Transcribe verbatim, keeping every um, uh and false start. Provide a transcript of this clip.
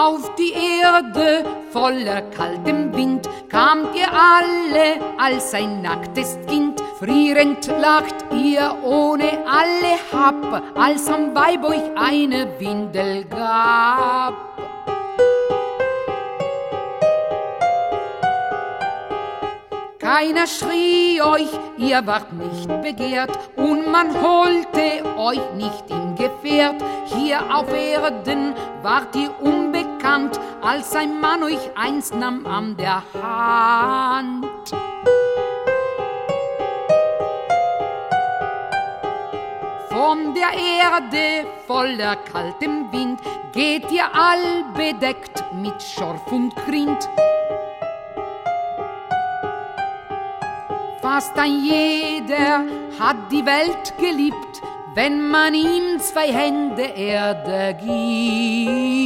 Auf die Erde voller kaltem Wind kamt ihr alle als ein nacktes Kind. Frierend lacht ihr ohne alle Hab, als am Weib euch eine Windel gab. Keiner schrie euch, ihr wart nicht begehrt, und man holte euch nicht im Gefährt. Hier auf Erden wart ihr unbekannt, als ein Mann euch einst nahm an der Hand. Von der Erde voller kaltem Wind geht ihr all bedeckt mit Schorf und Grind. Fast ein jeder hat die Welt geliebt, wenn man ihm zwei Hände Erde gibt.